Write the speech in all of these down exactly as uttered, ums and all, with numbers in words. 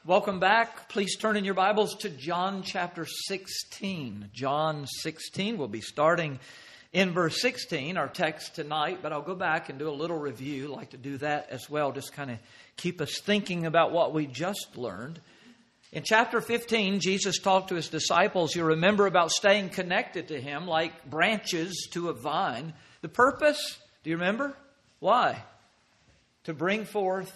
Welcome back. Please turn in your Bibles to John chapter sixteen. John sixteen. We'll be starting in verse sixteen, our text tonight, but I'll go back and do a little review. I'd like to do that as well, just kind of keep us thinking about what we just learned. In chapter fifteen, Jesus talked to his disciples. You remember about staying connected to him like branches to a vine. The purpose, do you remember? Why? To bring forth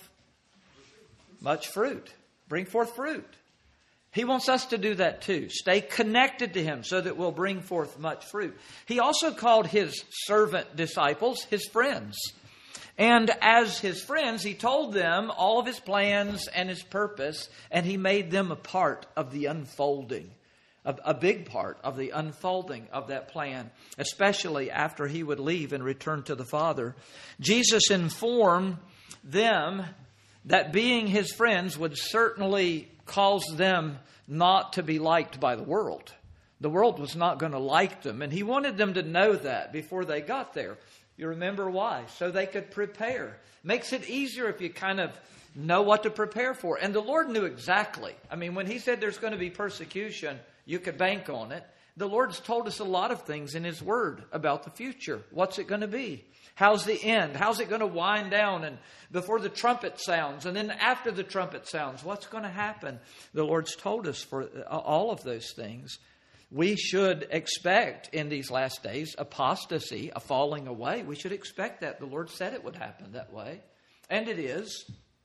much fruit. Bring forth fruit. He wants us to do that too. Stay connected to him so that we'll bring forth much fruit. He also called his servant disciples his friends. And as his friends, he told them all of his plans and his purpose, and he made them a part of the unfolding, a, a big part of the unfolding of that plan, especially after he would leave and return to the Father. Jesus informed them that being his friends would certainly cause them not to be liked by the world. The world was not going to like them, and he wanted them to know that before they got there. You remember why? So they could prepare. Makes it easier if you kind of know what to prepare for. And the Lord knew exactly. I mean, when he said there's going to be persecution, you could bank on it. The Lord's told us a lot of things in his word about the future. What's it going to be? How's the end? How's it going to wind down? And before the trumpet sounds, and then after the trumpet sounds, what's going to happen? The Lord's told us for all of those things. We should expect in these last days apostasy, a falling away. We should expect that. The Lord said it would happen that way. And it is.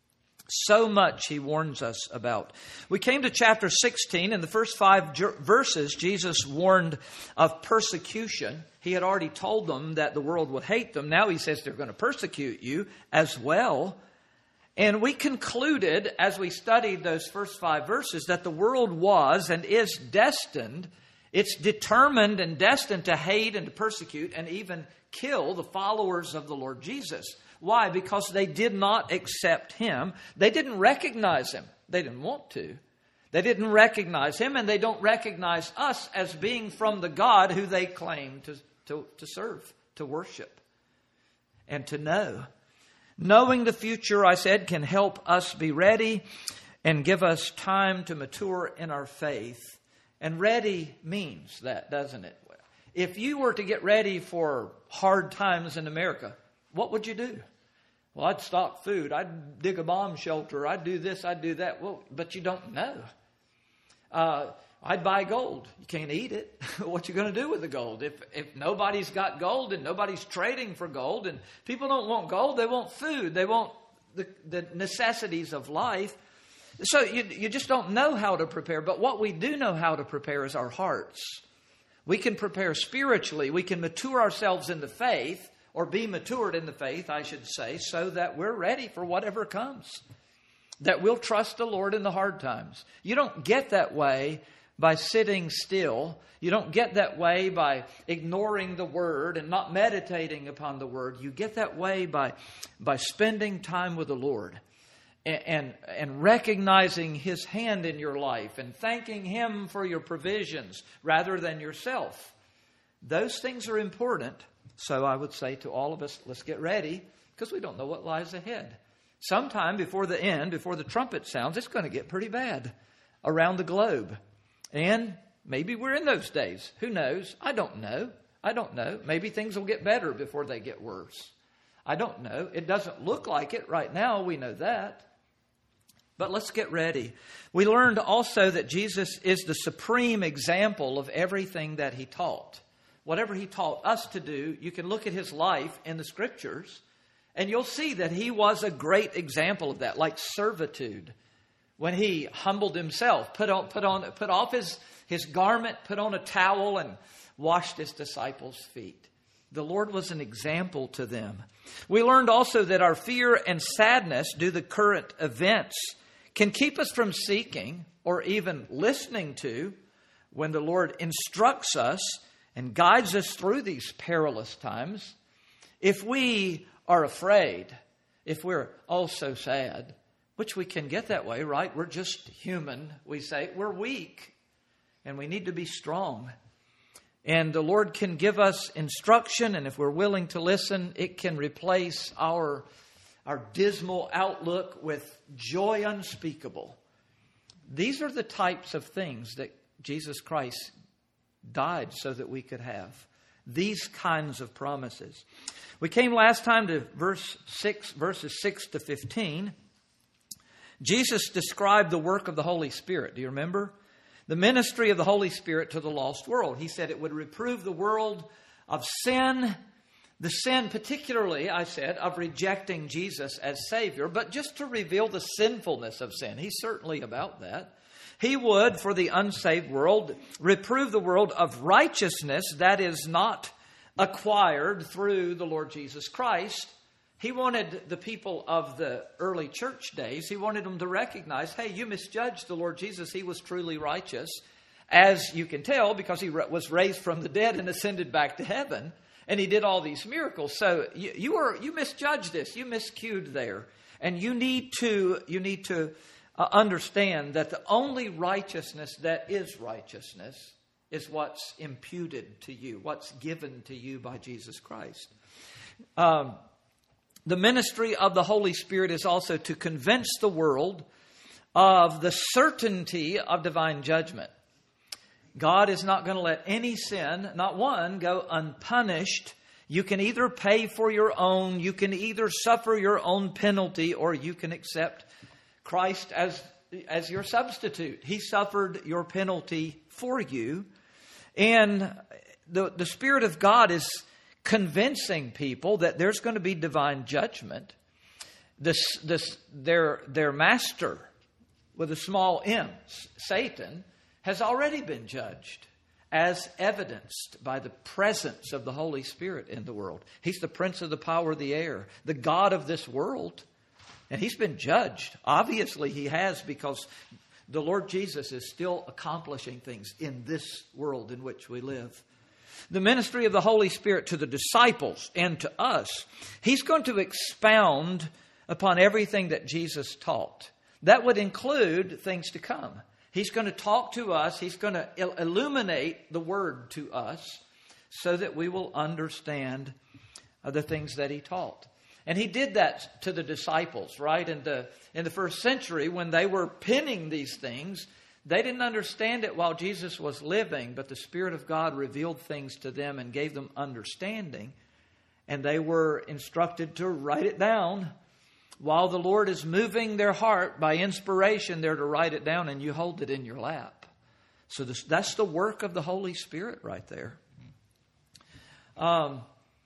So much he warns us about. We came to chapter sixteen. In the first five verses, Jesus warned of persecution. He had already told them that the world would hate them. Now he says they're going to persecute you as well. And we concluded, as we studied those first five verses, that the world was and is destined. It's determined and destined to hate and to persecute and even kill the followers of the Lord Jesus. Why? Because they did not accept him. They didn't recognize him. They didn't want to. They didn't recognize him, and they don't recognize us as being from the God who they claim to, to, to serve, to worship, and to know. Knowing the future, I said, can help us be ready and give us time to mature in our faith. And ready means that, doesn't it? If you were to get ready for hard times in America, what would you do? Well, I'd stock food. I'd dig a bomb shelter. I'd do this. I'd do that. Well, but you don't know. Uh, I'd buy gold. You can't eat it. What you going to do with the gold? If if nobody's got gold and nobody's trading for gold, and people don't want gold, they want food. They want the, the necessities of life. So you, you just don't know how to prepare. But what we do know how to prepare is our hearts. We can prepare spiritually. We can mature ourselves in the faith, or be matured in the faith, I should say, so that we're ready for whatever comes. That we'll trust the Lord in the hard times. You don't get that way by sitting still. You don't get that way by ignoring the Word and not meditating upon the Word. You get that way by, by spending time with the Lord. And, and, and recognizing his hand in your life and thanking him for your provisions rather than yourself. Those things are important. So I would say to all of us, let's get ready, because we don't know what lies ahead. Sometime before the end, before the trumpet sounds, it's going to get pretty bad around the globe. And maybe we're in those days. Who knows? I don't know. I don't know. Maybe things will get better before they get worse. I don't know. It doesn't look like it right now. We know that. But let's get ready. We learned also that Jesus is the supreme example of everything that he taught. Whatever he taught us to do, you can look at his life in the scriptures, and you'll see that he was a great example of that, like servitude. When he humbled himself, put on, put on, put off his, his garment, put on a towel, and washed his disciples' feet. The Lord was an example to them. We learned also that our fear and sadness due to current events can keep us from seeking or even listening to when the Lord instructs us and guides us through these perilous times. If we are afraid, if we're oh so sad, which we can get that way, right? We're just human, we say. We're weak, and we need to be strong. And the Lord can give us instruction, and if we're willing to listen, it can replace our, our dismal outlook with joy unspeakable. These are the types of things that Jesus Christ died so that we could have. These kinds of promises. We came last time to verse six, verses six to fifteen. Jesus described the work of the Holy Spirit. Do you remember? The ministry of the Holy Spirit to the lost world. He said it would reprove the world of sin, the sin particularly, I said, of rejecting Jesus as Savior, but just to reveal the sinfulness of sin. He's certainly about that. He would, for the unsaved world, reprove the world of righteousness that is not acquired through the Lord Jesus Christ. He wanted the people of the early church days, he wanted them to recognize, hey, you misjudged the Lord Jesus. He was truly righteous, as you can tell, because he was raised from the dead and ascended back to heaven. And he did all these miracles. So you, you are you misjudged this. You miscued there. And you need to you need to uh, understand that the only righteousness that is righteousness is what's imputed to you, what's given to you by Jesus Christ. Um, the ministry of the Holy Spirit is also to convince the world of the certainty of divine judgment. God is not going to let any sin, not one, go unpunished. You can either pay for your own, you can either suffer your own penalty, or you can accept Christ as, as your substitute. He suffered your penalty for you. And the, the Spirit of God is convincing people that there's going to be divine judgment. This, this, their, their master, with a small m, Satan, has already been judged, as evidenced by the presence of the Holy Spirit in the world. He's the prince of the power of the air, the God of this world. And he's been judged. Obviously he has, because the Lord Jesus is still accomplishing things in this world in which we live. The ministry of the Holy Spirit to the disciples and to us, he's going to expound upon everything that Jesus taught. That would include things to come. He's going to talk to us. He's going to illuminate the Word to us so that we will understand the things that he taught. And he did that to the disciples, right? In the, in the first century, when they were penning these things, they didn't understand it while Jesus was living, but the Spirit of God revealed things to them and gave them understanding. And they were instructed to write it down. While the Lord is moving their heart by inspiration, they're to write it down, and you hold it in your lap. So this, that's the work of the Holy Spirit right there. Um,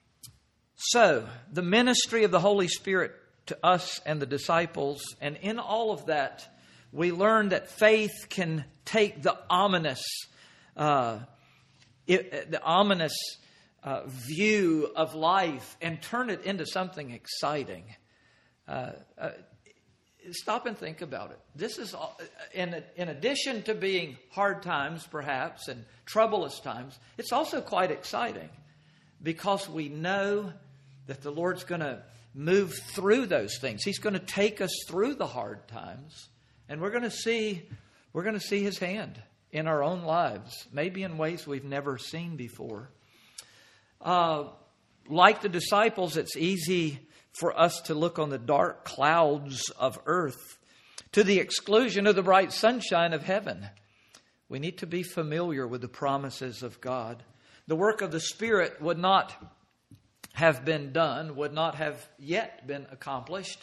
so, the ministry of the Holy Spirit to us and the disciples, and in all of that, we learn that faith can take the ominous, uh, it, the ominous uh, view of life and turn it into something exciting. Uh, uh, stop and think about it. This is, in, in addition to being hard times, perhaps, and troublous times, it's also quite exciting because we know that the Lord's going to move through those things. He's going to take us through the hard times, and we're going to see, we're going to see His hand in our own lives, maybe in ways we've never seen before. Uh, like the disciples, it's easy for us to look on the dark clouds of earth to the exclusion of the bright sunshine of heaven. We need to be familiar with the promises of God. The work of the Spirit would not have been done, would not have yet been accomplished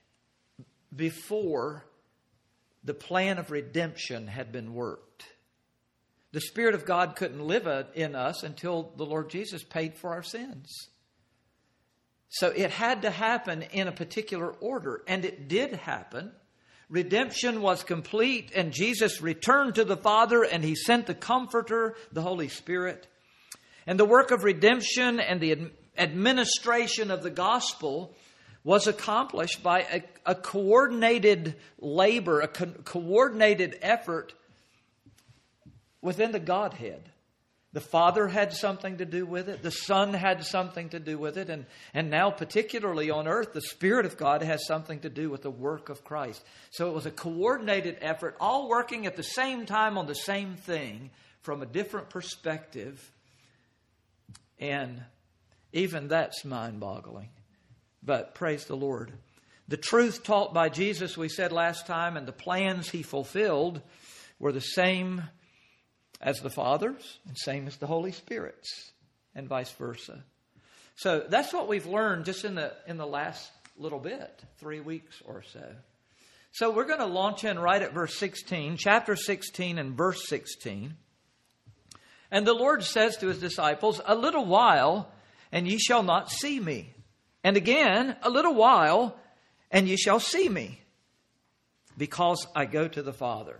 before the plan of redemption had been worked. The Spirit of God couldn't live in us until the Lord Jesus paid for our sins. So it had to happen in a particular order, and it did happen. Redemption was complete, and Jesus returned to the Father, and He sent the Comforter, the Holy Spirit. And the work of redemption and the administration of the gospel was accomplished by a, a coordinated labor, a co- coordinated effort within the Godhead. The Father had something to do with it. The Son had something to do with it. And, and now, particularly on earth, the Spirit of God has something to do with the work of Christ. So it was a coordinated effort, all working at the same time on the same thing from a different perspective. And even that's mind-boggling. But praise the Lord. The truth taught by Jesus, we said last time, and the plans he fulfilled were the same as the Father's and same as the Holy Spirit's, and vice versa. So that's what we've learned just in the in the last little bit, three weeks or so. So we're going to launch in right at verse sixteen, chapter sixteen and verse sixteen. And the Lord says to his disciples, "A little while, and ye shall not see me. And again, a little while, and ye shall see me, because I go to the Father."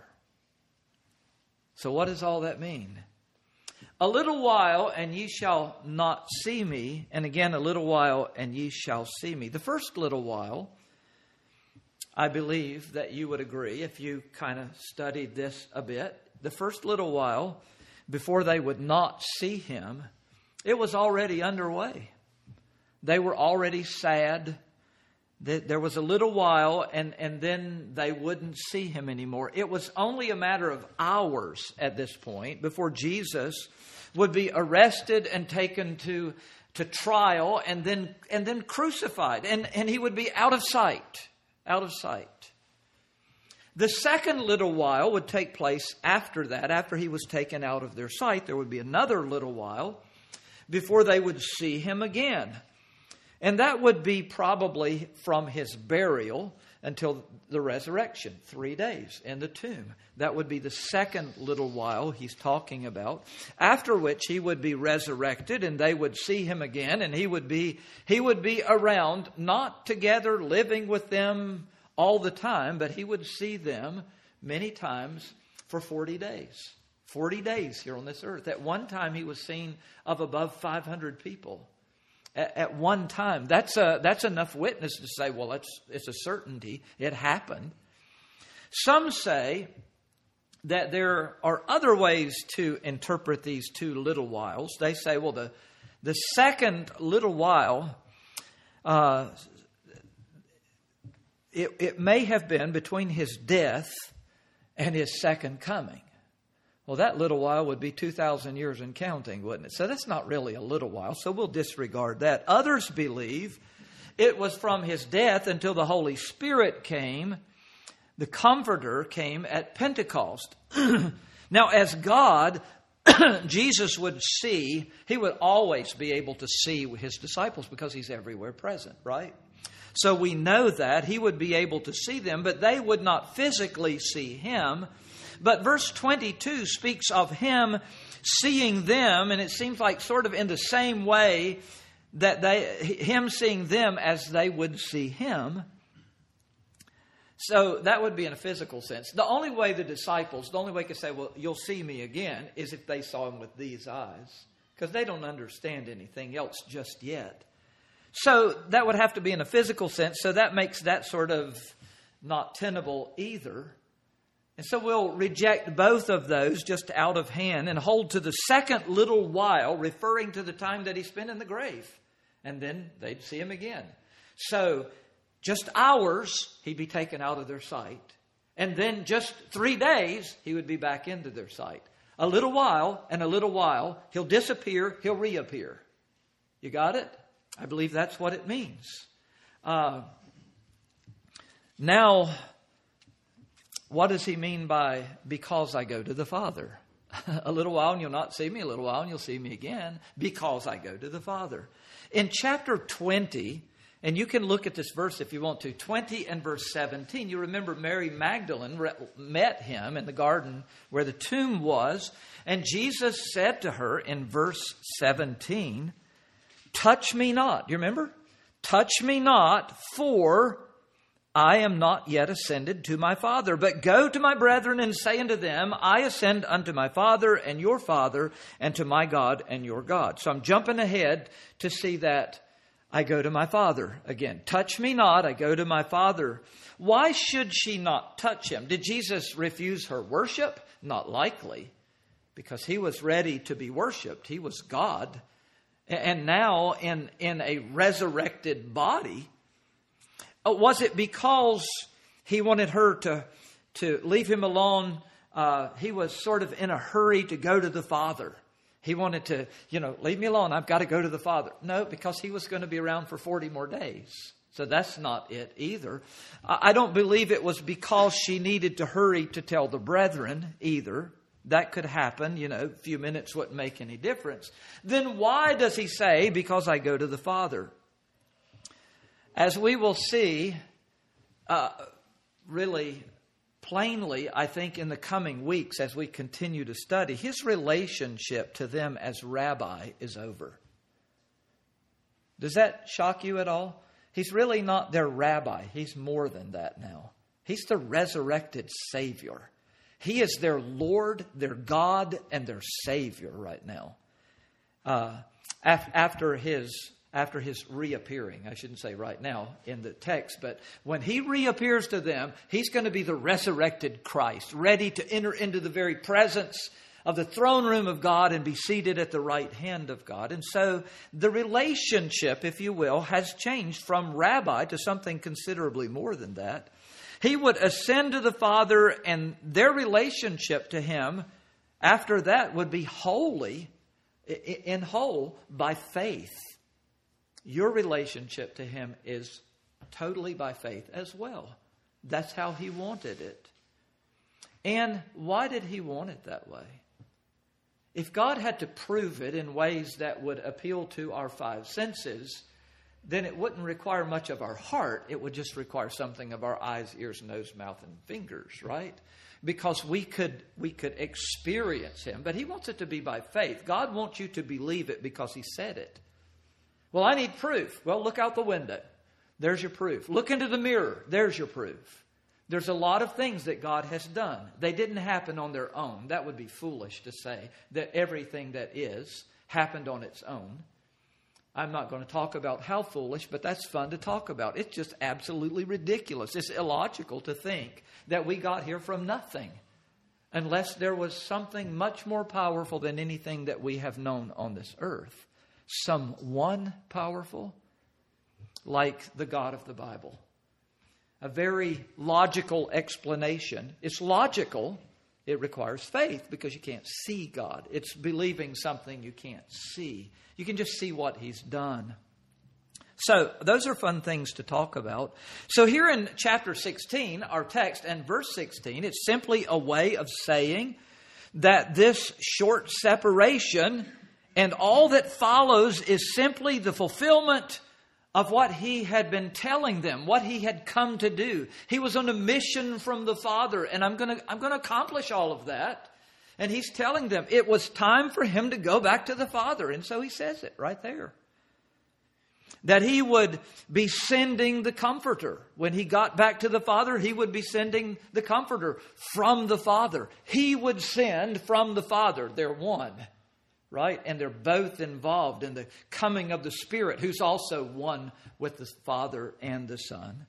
So what does all that mean? A little while, and ye shall not see me. And again, a little while, and ye shall see me. The first little while, I believe that you would agree, if you kind of studied this a bit, the first little while, before they would not see him, it was already underway. They were already sad. There was a little while, and, and then they wouldn't see him anymore. It was only a matter of hours at this point before Jesus would be arrested and taken to, to trial and then and then crucified. And, and he would be out of sight. Out of sight. The second little while would take place after that. After he was taken out of their sight, there would be another little while before they would see him again. And that would be probably from his burial until the resurrection, three days in the tomb. That would be the second little while he's talking about, after which he would be resurrected and they would see him again, and he would be he would be around, not together living with them all the time, but he would see them many times for forty days. forty days here on this earth. At one time he was seen of above five hundred people. At one time. That's a, that's enough witness to say, well, it's, it's a certainty. It happened. Some say that there are other ways to interpret these two little whiles. They say, well, the, the second little while, uh, it, it may have been between his death and his second coming. Well, that little while would be two thousand years and counting, wouldn't it? So that's not really a little while, so we'll disregard that. Others believe it was from his death until the Holy Spirit came. The Comforter came at Pentecost. Now, as God, Jesus would see, he would always be able to see his disciples because he's everywhere present, right? So we know that he would be able to see them, but they would not physically see him. But verse twenty-two speaks of him seeing them, and it seems like sort of in the same way that they, him seeing them as they would see him. So that would be in a physical sense. The only way the disciples, the only way they could say, well, you'll see me again, is if they saw him with these eyes, because they don't understand anything else just yet. So that would have to be in a physical sense, so that makes that sort of not tenable either. And so we'll reject both of those just out of hand and hold to the second little while, referring to the time that he spent in the grave. And then they'd see him again. So just hours, he'd be taken out of their sight. And then just three days, he would be back into their sight. A little while and a little while, he'll disappear, he'll reappear. You got it? I believe that's what it means. Uh, now... What does he mean by, because I go to the Father? A little while and you'll not see me. A little while and you'll see me again. Because I go to the Father. In chapter twenty, and you can look at this verse if you want to, twenty and verse seventeen. You remember Mary Magdalene met him in the garden where the tomb was. And Jesus said to her in verse seventeen, touch me not. You remember? Touch me not, for I am not yet ascended to my Father, but go to my brethren and say unto them, I ascend unto my Father and your Father, and to my God and your God. So I'm jumping ahead to see that I go to my Father again. Touch me not, I go to my Father. Why should she not touch him? Did Jesus refuse her worship? Not likely, because he was ready to be worshipped. He was God. And now in, in a resurrected body. Was it because he wanted her to, to leave him alone? Uh, he was sort of in a hurry to go to the Father. He wanted to, you know, leave me alone. I've got to go to the Father. No, because he was going to be around for forty more days. So that's not it either. I don't believe it was because she needed to hurry to tell the brethren either. That could happen, you know, a few minutes wouldn't make any difference. Then why does he say, because I go to the Father? As we will see, uh, really plainly, I think, in the coming weeks as we continue to study, his relationship to them as rabbi is over. Does that shock you at all? He's really not their rabbi. He's more than that now. He's the resurrected Savior. He is their Lord, their God, and their Savior right now. Uh, af- after his after his reappearing, I shouldn't say right now in the text, but when he reappears to them, he's going to be the resurrected Christ, ready to enter into the very presence of the throne room of God and be seated at the right hand of God. And so the relationship, if you will, has changed from rabbi to something considerably more than that. He would ascend to the Father, and their relationship to him after that would be wholly, in whole, by faith. Your relationship to him is totally by faith as well. That's how he wanted it. And why did he want it that way? If God had to prove it in ways that would appeal to our five senses, then it wouldn't require much of our heart. It would just require something of our eyes, ears, nose, mouth, and fingers, right? Because we could we could experience him. But he wants it to be by faith. God wants you to believe it because he said it. Well, I need proof. Well, look out the window. There's your proof. Look into the mirror. There's your proof. There's a lot of things that God has done. They didn't happen on their own. That would be foolish to say that everything that is happened on its own. I'm not going to talk about how foolish, but that's fun to talk about. It's just absolutely ridiculous. It's illogical to think that we got here from nothing unless there was something much more powerful than anything that we have known on this earth. Someone powerful, like the God of the Bible. A very logical explanation. It's logical. It requires faith because you can't see God. It's believing something you can't see. You can just see what he's done. So those are fun things to talk about. So here in chapter sixteen, our text, and verse sixteen, it's simply a way of saying that this short separation and all that follows is simply the fulfillment of what he had been telling them, what he had come to do. He was on a mission from the Father, and I'm going to I'm going to accomplish all of that. And he's telling them it was time for him to go back to the Father. And so he says it right there. That he would be sending the Comforter. When he got back to the Father, he would be sending the Comforter from the Father. He would send from the Father. They're one. Right? And they're both involved in the coming of the Spirit, who's also one with the Father and the Son.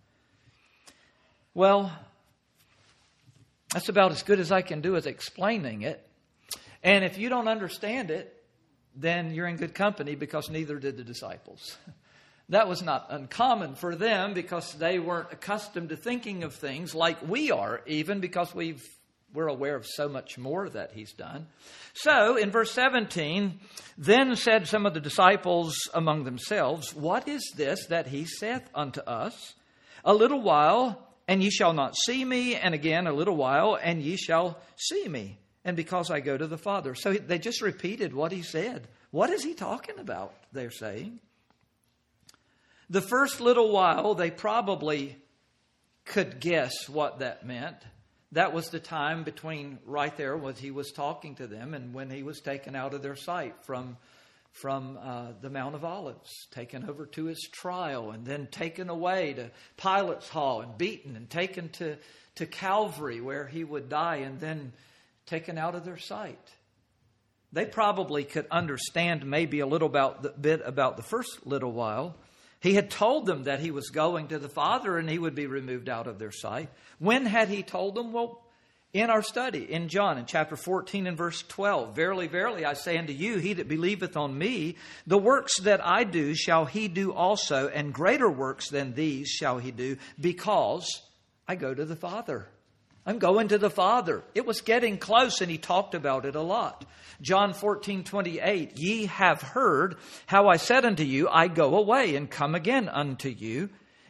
Well, that's about as good as I can do as explaining it. And if you don't understand it, then you're in good company because neither did the disciples. That was not uncommon for them because they weren't accustomed to thinking of things like we are, even because we've We're aware of so much more that he's done. So in verse seventeen, then said some of the disciples among themselves, what is this that he saith unto us? A little while, and ye shall not see me, and again a little while, and ye shall see me, and because I go to the Father. So they just repeated what he said. What is he talking about, they're saying? The first little while, they probably could guess what that meant. That was the time between right there when he was talking to them and when he was taken out of their sight from, from uh, the Mount of Olives, taken over to his trial and then taken away to Pilate's hall and beaten and taken to, to Calvary where he would die and then taken out of their sight. They probably could understand maybe a little about the, bit about the first little while. He had told them that he was going to the Father and he would be removed out of their sight. When had he told them? Well, in our study in John, in chapter fourteen and verse twelve. Verily, verily, I say unto you, he that believeth on me, the works that I do shall he do also, and greater works than these shall he do, because I go to the Father. I'm going to the Father. It was getting close, and he talked about it a lot. John fourteen twenty-eight, ye have heard how I said unto you, I go away and come again unto you.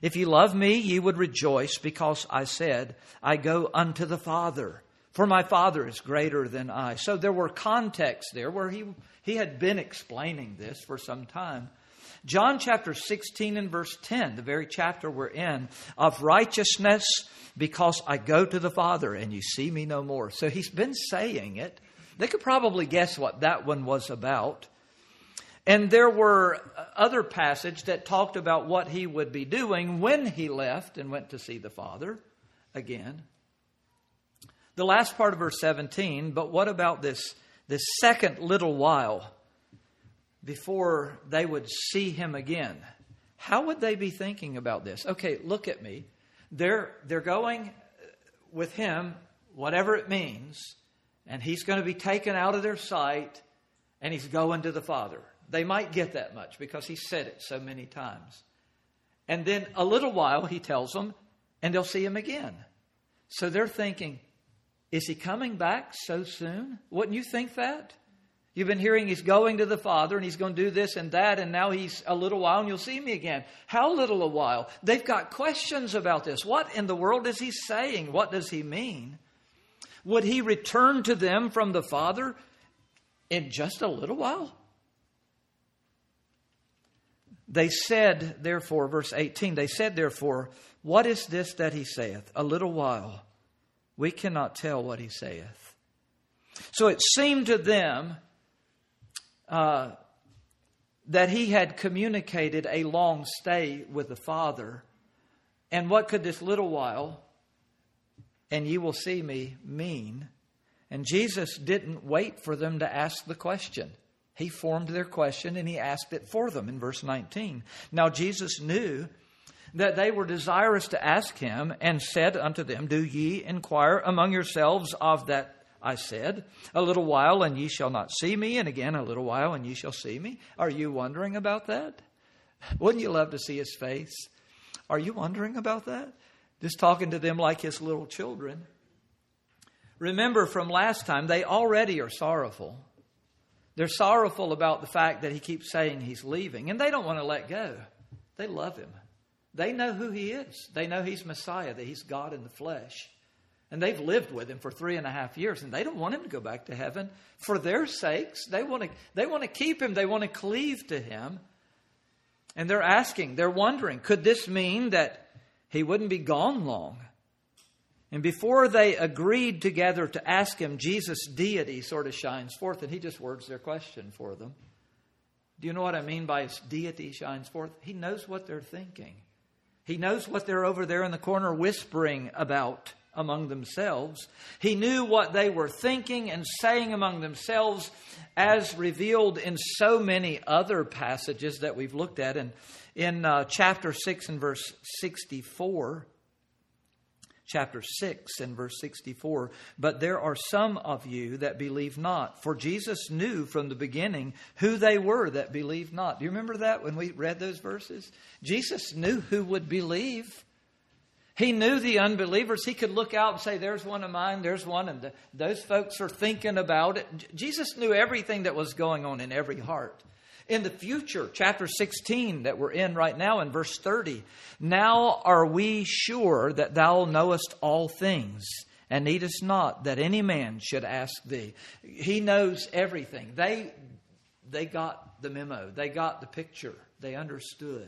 If ye love me, ye would rejoice, because I said, I go unto the Father, for my Father is greater than I. So there were contexts there where he, he had been explaining this for some time. John chapter sixteen and verse ten, the very chapter we're in, of righteousness, because I go to the Father and you see me no more. So he's been saying it. They could probably guess what that one was about. And there were other passages that talked about what he would be doing when he left and went to see the Father again. The last part of verse seventeen, but what about this, this second little while before they would see him again? How would they be thinking about this? Okay, look at me. They're, they're going with him, whatever it means, and he's going to be taken out of their sight, and he's going to the Father. They might get that much because he said it so many times. And then a little while, he tells them, and they'll see him again. So they're thinking, is he coming back so soon? Wouldn't you think that? You've been hearing he's going to the Father and he's going to do this and that, and now he's a little while and you'll see me again. How little a while? They've got questions about this. What in the world is he saying? What does he mean? Would he return to them from the Father in just a little while? They said, therefore, verse eighteen, they said, therefore, what is this that he saith? A little while. We cannot tell what he saith. So it seemed to them uh, that he had communicated a long stay with the Father. And what could this little while, and ye will see me, mean? And Jesus didn't wait for them to ask the question. He formed their question and he asked it for them in verse nineteen. Now Jesus knew that they were desirous to ask him, and said unto them, do ye inquire among yourselves of that I said, a little while and ye shall not see me, and again a little while and ye shall see me? Are you wondering about that? Wouldn't you love to see his face? Are you wondering about that? Just talking to them like his little children. Remember from last time, they already are sorrowful. They're sorrowful about the fact that he keeps saying he's leaving, and they don't want to let go. They love him. They know who he is. They know he's Messiah, that he's God in the flesh. And they've lived with him for three and a half years, and they don't want him to go back to heaven. For their sakes, they want to, they want to keep him. They want to cleave to him. And they're asking, they're wondering, could this mean that he wouldn't be gone long? And before they agreed together to ask him, Jesus' deity sort of shines forth, and he just words their question for them. Do you know what I mean by his deity shines forth? He knows what they're thinking. He knows what they're over there in the corner whispering about among themselves. He knew what they were thinking and saying among themselves, as revealed in so many other passages that we've looked at. And in uh, chapter six and verse sixty-four, chapter six and verse sixty-four, but there are some of you that believe not. For Jesus knew from the beginning who they were that believed not. Do you remember that when we read those verses? Jesus knew who would believe. He knew the unbelievers. He could look out and say, there's one of mine, there's one, and the, those folks are thinking about it. Jesus knew everything that was going on in every heart. In the future, chapter sixteen that we're in right now in verse thirty, now are we sure that thou knowest all things, and needest not that any man should ask thee. He knows everything. They, they got the memo. They got the picture. They understood.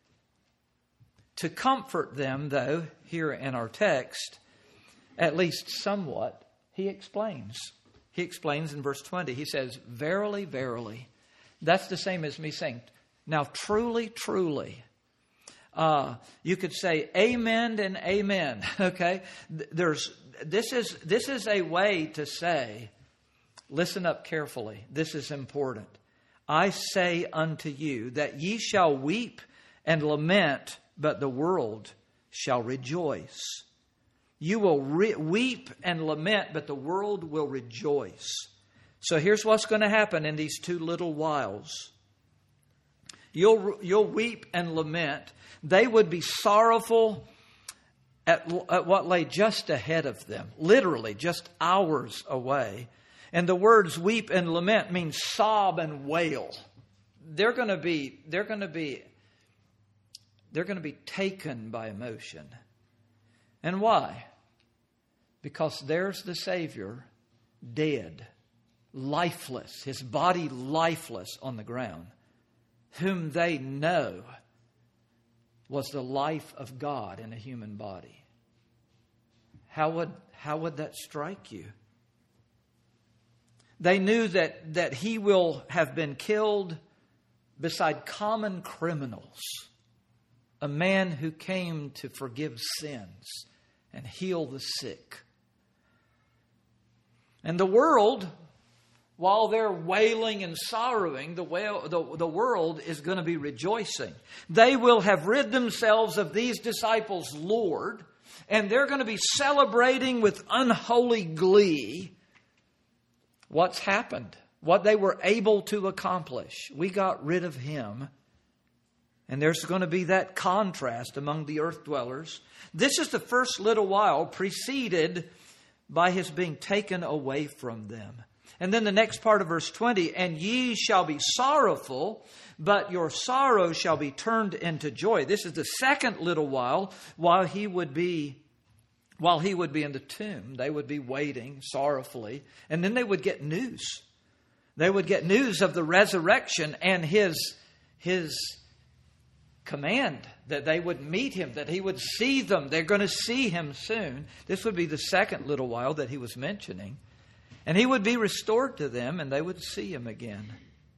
To comfort them, though, here in our text, at least somewhat, he explains. He explains in verse twenty. He says, verily, verily. That's the same as me saying, now truly, truly. Uh, you could say amen and amen. Okay, there's this is this is a way to say, listen up carefully. This is important. I say unto you that ye shall weep and lament, but the world shall rejoice. You will re- weep and lament, but the world will rejoice. So here's what's going to happen in these two little whiles. You'll, you'll weep and lament. They would be sorrowful at, at what lay just ahead of them, literally just hours away. And the words weep and lament mean sob and wail. They're going to be, they're going to be they're going to be taken by emotion. And why? Because there's the Savior dead, lifeless, his body lifeless on the ground, whom they know was the life of God in a human body. How would, how would that strike you? They knew that, that he will have been killed beside common criminals, a man who came to forgive sins and heal the sick. And the world, while they're wailing and sorrowing, the, wail, the, the world is going to be rejoicing. They will have rid themselves of these disciples' Lord, and they're going to be celebrating with unholy glee what's happened, what they were able to accomplish. We got rid of him. And there's going to be that contrast among the earth dwellers. This is the first little while preceded by his being taken away from them. And then the next part of verse twenty, and ye shall be sorrowful, but your sorrow shall be turned into joy. This is the second little while while he would be while he would be in the tomb. They would be waiting sorrowfully, and then they would get news. They would get news of the resurrection and his his command that they would meet him, that he would see them. They're going to see him soon. This would be the second little while that he was mentioning. And he would be restored to them and they would see him again.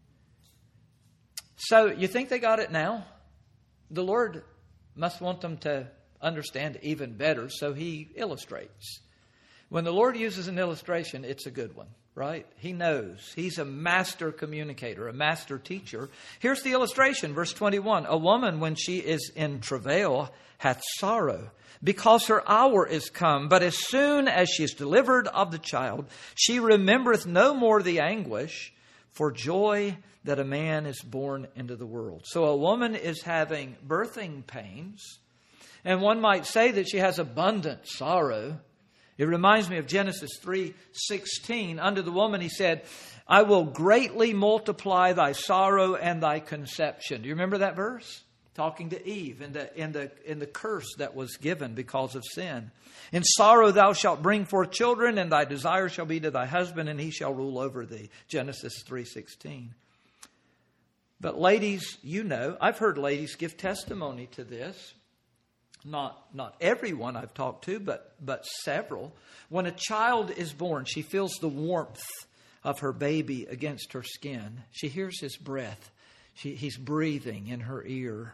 So you think they got it now? The Lord must want them to understand even better, so he illustrates. When the Lord uses an illustration, it's a good one, right? He knows. He's a master communicator, a master teacher. Here's the illustration, verse twenty-one. A woman, when she is in travail, hath sorrow, because her hour is come. But as soon as she is delivered of the child, she remembereth no more the anguish for joy that a man is born into the world. So a woman is having birthing pains, and one might say that she has abundant sorrow. It reminds me of Genesis three sixteen. Unto the woman he said, I will greatly multiply thy sorrow and thy conception. Do you remember that verse? Talking to Eve in the, in the, in the curse that was given because of sin. In sorrow thou shalt bring forth children, and thy desire shall be to thy husband, and he shall rule over thee. Genesis three sixteen. But ladies, you know, I've heard ladies give testimony to this. Not not everyone I've talked to, but but several. When a child is born, she feels the warmth of her baby against her skin. She hears his breath. She, he's breathing in her ear.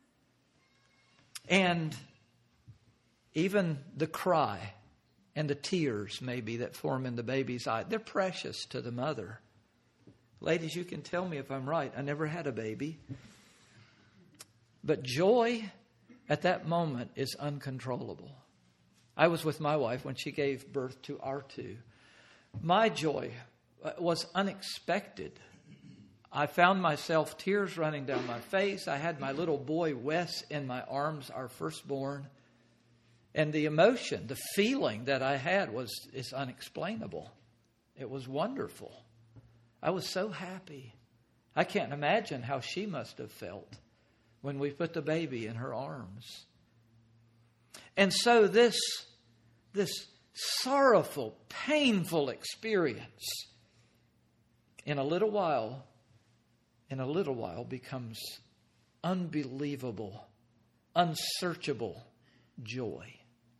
And even the cry and the tears maybe that form in the baby's eye, they're precious to the mother. Ladies, you can tell me if I'm right. I never had a baby. But joy at that moment is uncontrollable. I was with my wife when she gave birth to our two. My joy was unexpected. I found myself tears running down my face. I had my little boy Wes in my arms, our firstborn. And the emotion, the feeling that I had was is unexplainable. It was wonderful. I was so happy. I can't imagine how she must have felt when we put the baby in her arms. And so this, this sorrowful, painful experience in a little while, in a little while becomes unbelievable, unsearchable joy.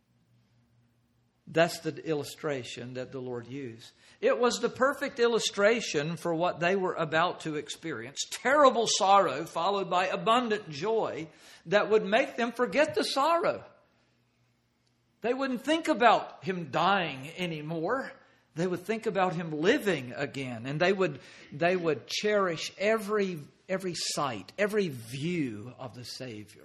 That's the illustration that the Lord used. It was the perfect illustration for what they were about to experience. Terrible sorrow followed by abundant joy that would make them forget the sorrow. They wouldn't think about him dying anymore. They would think about him living again. And they would, they would cherish every, every sight, every view of the Savior.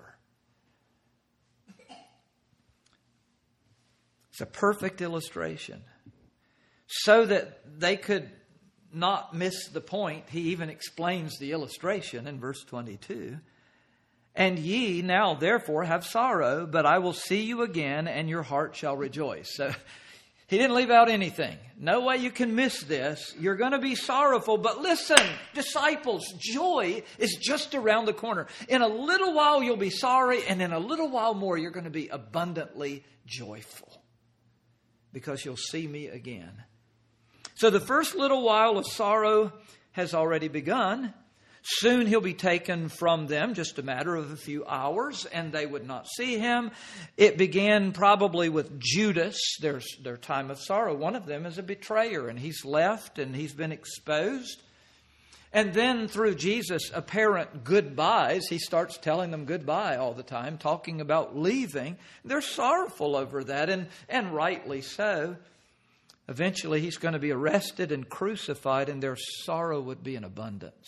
It's a perfect illustration. So that they could not miss the point, he even explains the illustration in verse twenty-two. And ye now therefore have sorrow, but I will see you again, and your heart shall rejoice. So he didn't leave out anything. No way you can miss this. You're going to be sorrowful, but listen, disciples, joy is just around the corner. In a little while you'll be sorry, and in a little while more you're going to be abundantly joyful because you'll see me again. So the first little while of sorrow has already begun. Soon he'll be taken from them, just a matter of a few hours, and they would not see him. It began probably with Judas, their, their time of sorrow. One of them is a betrayer, and he's left, and he's been exposed. And then through Jesus' apparent goodbyes, he starts telling them goodbye all the time, talking about leaving. They're sorrowful over that, and, and rightly so. Eventually he's going to be arrested and crucified, and their sorrow would be in abundance.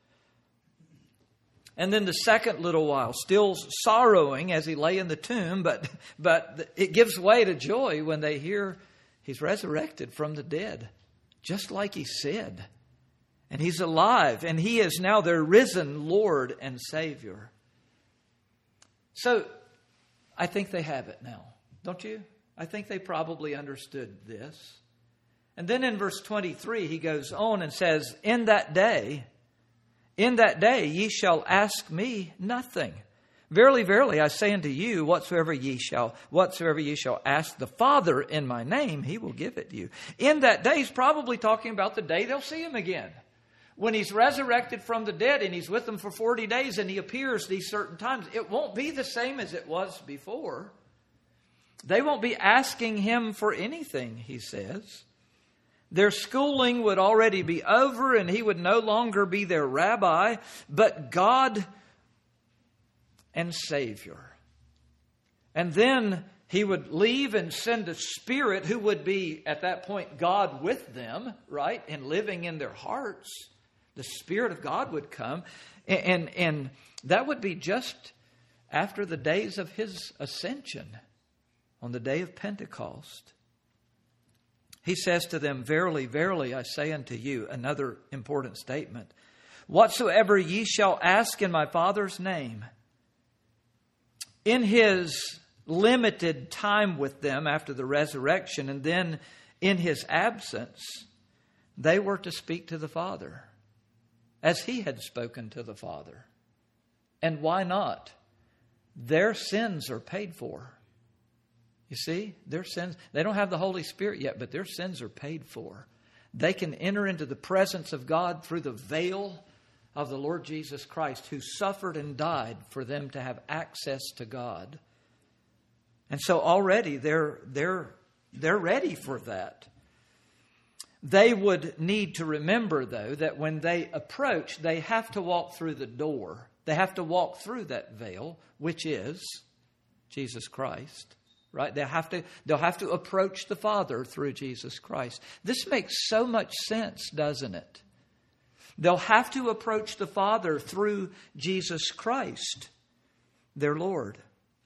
And then the second little while, still sorrowing as he lay in the tomb, but but it gives way to joy when they hear he's resurrected from the dead, just like he said. And he's alive, and he is now their risen Lord and Savior. So I think they have it now, don't you? I think they probably understood this. And then in verse twenty-three, he goes on and says, In that day... In that day ye shall ask me nothing. Verily, verily, I say unto you, whatsoever ye shall, whatsoever ye shall ask the Father in my name, he will give it you. In that day, he's probably talking about the day they'll see him again. When he's resurrected from the dead and he's with them for forty days and he appears these certain times, it won't be the same as it was before. They won't be asking him for anything, he says. Their schooling would already be over and he would no longer be their rabbi, but God and Savior. And then he would leave and send a Spirit who would be, at that point, God with them, right? And living in their hearts. The Spirit of God would come. And, and, and that would be just after the days of his ascension, on the day of Pentecost. He says to them, Verily, verily, I say unto you, another important statement, whatsoever ye shall ask in my Father's name. In his limited time with them after the resurrection, and then in his absence, they were to speak to the Father as he had spoken to the Father. And why not? Their sins are paid for. You see, their sins, they don't have the Holy Spirit yet, but their sins are paid for. They can enter into the presence of God through the veil of the Lord Jesus Christ, who suffered and died for them to have access to God. And so already they're, they're, they're ready for that. They would need to remember, though, that when they approach, they have to walk through the door. They have to walk through that veil, which is Jesus Christ. Right? They'll have to, they'll have to approach the Father through Jesus Christ. This makes so much sense, doesn't it? They'll have to approach the Father through Jesus Christ, their Lord.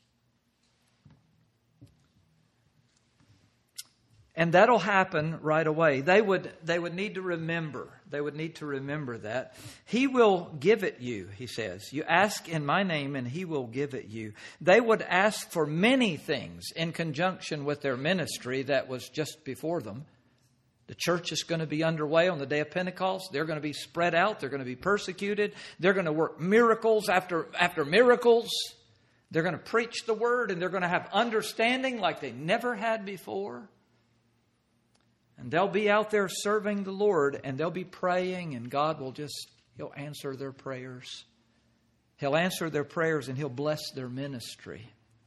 And that'll happen right away. They would, they would need to remember. They would need to remember that. He will give it you, he says. You ask in my name and he will give it you. They would ask for many things in conjunction with their ministry that was just before them. The church is going to be underway on the day of Pentecost. They're going to be spread out. They're going to be persecuted. They're going to work miracles after, after miracles. They're going to preach the word and they're going to have understanding like they never had before. And they'll be out there serving the Lord and they'll be praying and God will just, He'll answer their prayers. He'll answer their prayers and He'll bless their ministry.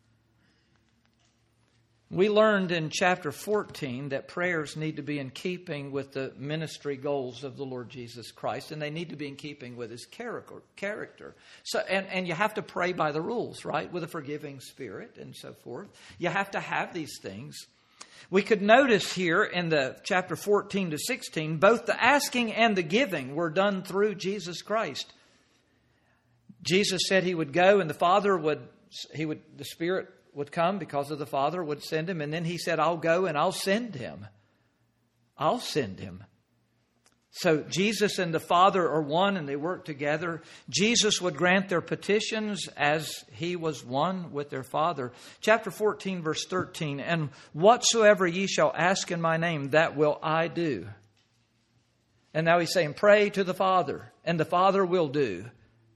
We learned in chapter fourteen that prayers need to be in keeping with the ministry goals of the Lord Jesus Christ, and they need to be in keeping with His character. So, and, and you have to pray by the rules, right? With a forgiving spirit and so forth. You have to have these things. We could notice here in the chapter fourteen to sixteen, both the asking and the giving were done through Jesus Christ. Jesus said He would go and the Father would, He would, the Spirit would come because of the Father would send Him. And then He said, I'll go and I'll send Him. I'll send Him. So Jesus and the Father are one and they work together. Jesus would grant their petitions as He was one with their Father. Chapter fourteen, verse thirteen, and whatsoever ye shall ask in my name, that will I do. And now He's saying, pray to the Father, and the Father will do.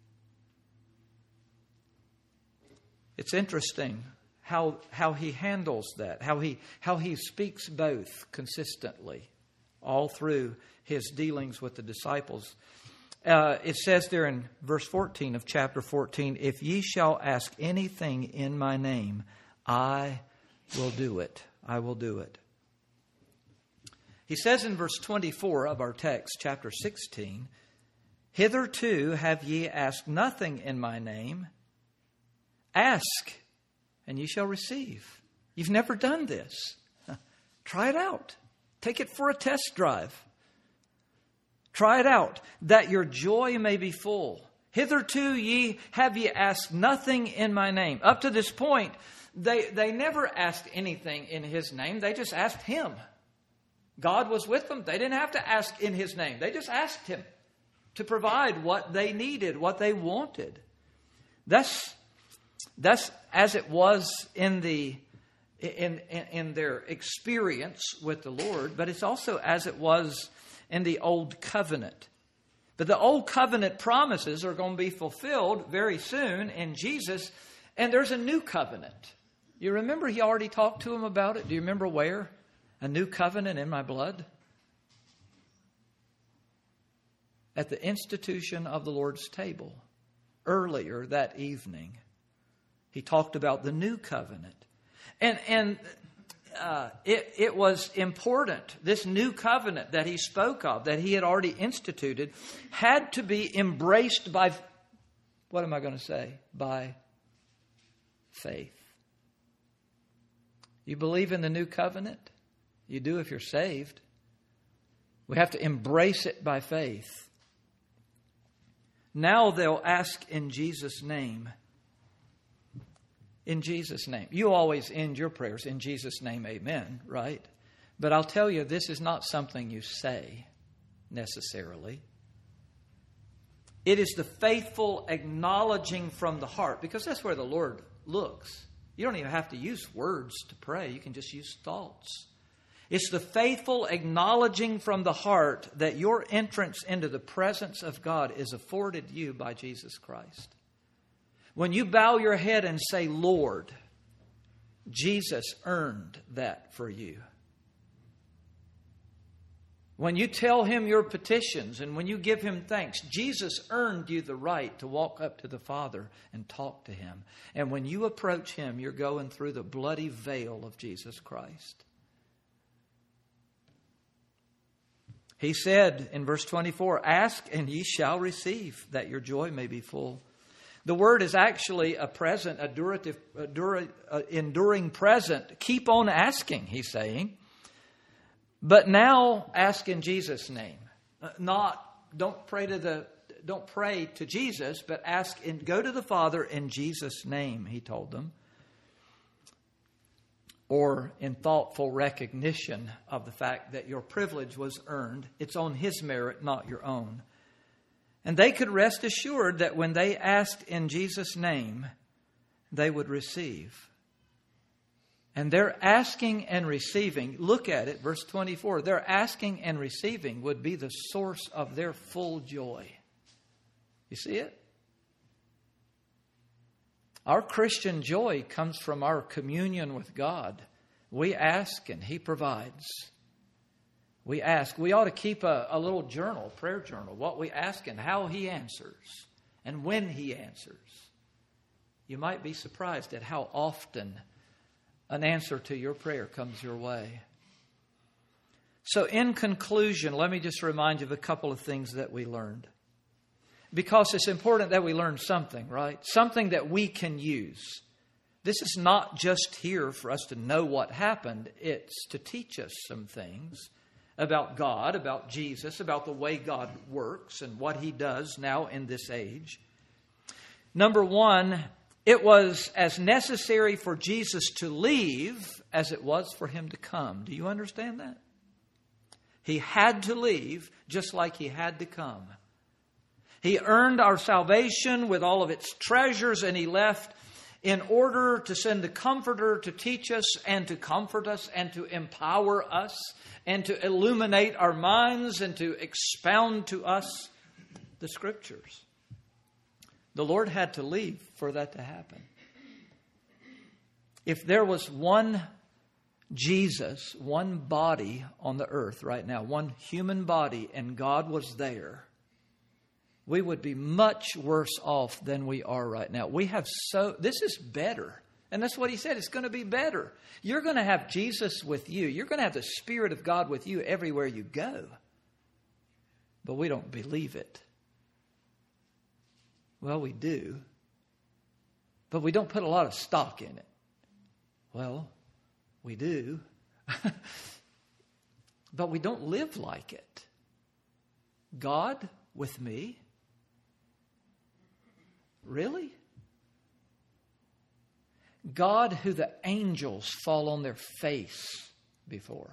It's interesting how, how He handles that, how he, how he speaks both consistently all through His dealings with the disciples. Uh, it says there in verse fourteen of chapter fourteen, if ye shall ask anything in my name, I will do it. I will do it. He says in verse twenty-four of our text, chapter sixteen, hitherto have ye asked nothing in my name. Ask, and ye shall receive. You've never done this. Try it out. Take it for a test drive. Try it out, that your joy may be full. Hitherto ye have ye asked nothing in my name. Up to this point, they, they never asked anything in His name. They just asked Him. God was with them. They didn't have to ask in His name. They just asked Him to provide what they needed, what they wanted. That's, that's as it was in the In, in, in their experience with the Lord, but it's also as it was in the Old Covenant. But the Old Covenant promises are going to be fulfilled very soon in Jesus, and there's a new covenant. You remember He already talked to them about it? Do you remember where? A new covenant in my blood? At the institution of the Lord's table, earlier that evening, He talked about the new covenant. And and uh, it, it was important. This new covenant that He spoke of, that He had already instituted, had to be embraced by, what am I going to say? By faith. You believe in the new covenant? You do if you're saved. We have to embrace it by faith. Now they'll ask in Jesus' name. In Jesus' name. You always end your prayers in Jesus' name, amen, right? But I'll tell you, this is not something you say necessarily. It is the faithful acknowledging from the heart, because that's where the Lord looks. You don't even have to use words to pray. You can just use thoughts. It's the faithful acknowledging from the heart that your entrance into the presence of God is afforded you by Jesus Christ. When you bow your head and say, Lord, Jesus earned that for you. When you tell Him your petitions and when you give Him thanks, Jesus earned you the right to walk up to the Father and talk to Him. And when you approach Him, you're going through the bloody veil of Jesus Christ. He said in verse twenty-four, ask and ye shall receive, that your joy may be full. The word is actually a present, a durative, a dura, a enduring present. Keep on asking, He's saying. But now ask in Jesus' name. Not, don't pray to the, don't pray to Jesus, but ask and go to the Father in Jesus' name, He told them. Or in thoughtful recognition of the fact that your privilege was earned. It's on His merit, not your own. And they could rest assured that when they asked in Jesus' name, they would receive. And their asking and receiving, look at it, verse twenty-four, their asking and receiving would be the source of their full joy. You see it? Our Christian joy comes from our communion with God. We ask and He provides. We ask. We ought to keep a, a little journal, prayer journal, what we ask and how He answers and when He answers. You might be surprised at how often an answer to your prayer comes your way. So in conclusion, let me just remind you of a couple of things that we learned. Because it's important that we learn something, right? Something that we can use. This is not just here for us to know what happened. It's to teach us some things about God, about Jesus, about the way God works and what He does now in this age. Number one, it was as necessary for Jesus to leave as it was for Him to come. Do you understand that? He had to leave just like He had to come. He earned our salvation with all of its treasures, and He left in order to send the Comforter to teach us and to comfort us and to empower us and to illuminate our minds and to expound to us the Scriptures. The Lord had to leave for that to happen. If there was one Jesus, one body on the earth right now, one human body, and God was there, we would be much worse off than we are right now. We have so, this is better. And that's what He said. It's going to be better. You're going to have Jesus with you. You're going to have the Spirit of God with you everywhere you go. But we don't believe it. Well, we do. But we don't put a lot of stock in it. Well, we do. But we don't live like it. God with me? Really? God who the angels fall on their face before.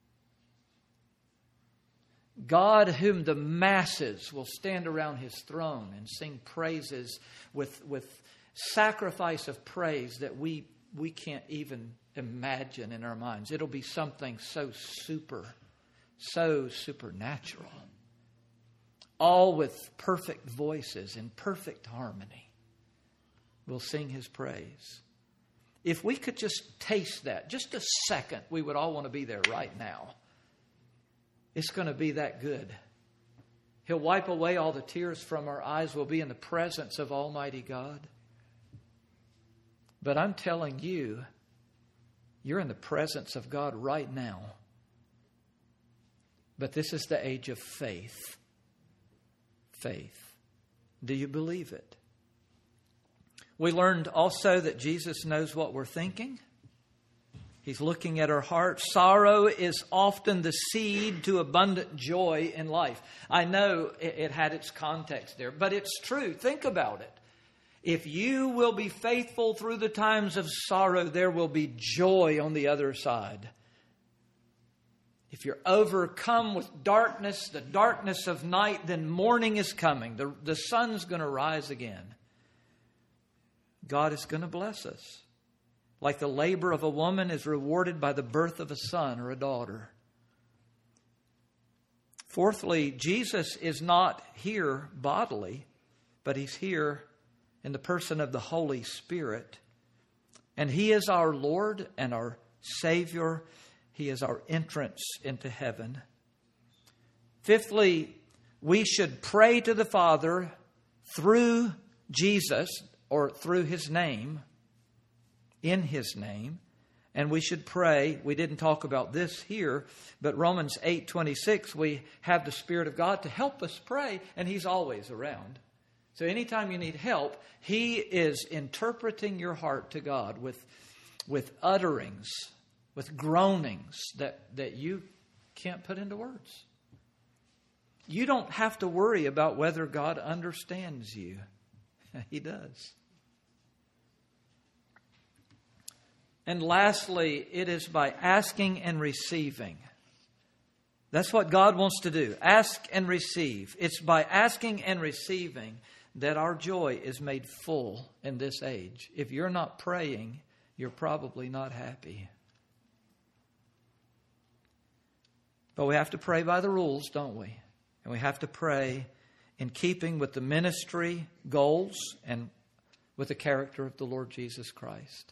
God whom the masses will stand around His throne and sing praises with, with sacrifice of praise that we, we can't even imagine in our minds. It'll be something so super, so supernatural. All with perfect voices in perfect harmony. We'll sing His praise. If we could just taste that, just a second, we would all want to be there right now. It's going to be that good. He'll wipe away all the tears from our eyes. We'll be in the presence of Almighty God. But I'm telling you, you're in the presence of God right now. But this is the age of faith. Faith. Do you believe it? We learned also that Jesus knows what we're thinking. He's looking at our heart. Sorrow is often the seed to abundant joy in life. I know it had its context there, but it's true. Think about it. If you will be faithful through the times of sorrow, there will be joy on the other side. If you're overcome with darkness, the darkness of night, then morning is coming. The, the sun's going to rise again. God is going to bless us. Like the labor of a woman is rewarded by the birth of a son or a daughter. Fourthly, Jesus is not here bodily, but He's here in the person of the Holy Spirit. And He is our Lord and our Savior. He is our entrance into heaven. Fifthly, we should pray to the Father through Jesus or through His name, in His name. And we should pray. We didn't talk about this here, but Romans eight twenty-six, we have the Spirit of God to help us pray, and He's always around. So anytime you need help, He is interpreting your heart to God with, with utterings, with groanings that, that you can't put into words. You don't have to worry about whether God understands you. He does. And lastly, it is by asking and receiving. That's what God wants to do. Ask and receive. It's by asking and receiving that our joy is made full in this age. If you're not praying, you're probably not happy. But we have to pray by the rules, don't we? And we have to pray in keeping with the ministry goals and with the character of the Lord Jesus Christ.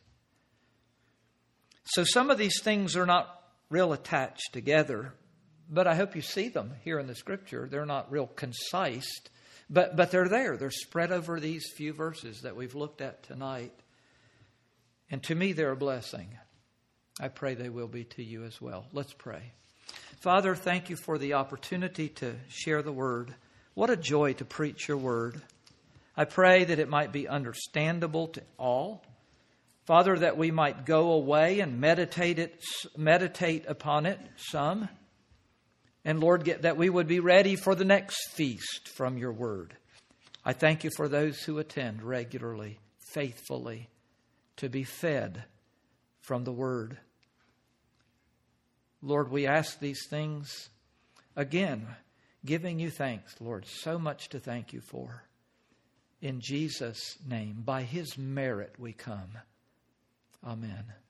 So some of these things are not real attached together, but I hope you see them here in the Scripture. They're not real concise, but, but they're there. They're spread over these few verses that we've looked at tonight. And to me, they're a blessing. I pray they will be to you as well. Let's pray. Father, thank you for the opportunity to share the Word. What a joy to preach your Word. I pray that it might be understandable to all. Father, that we might go away and meditate it, meditate upon it some. And Lord, get, that we would be ready for the next feast from your Word. I thank you for those who attend regularly, faithfully, to be fed from the Word. Lord, we ask these things again, giving you thanks, Lord, so much to thank you for. In Jesus' name, by His merit we come. Amen.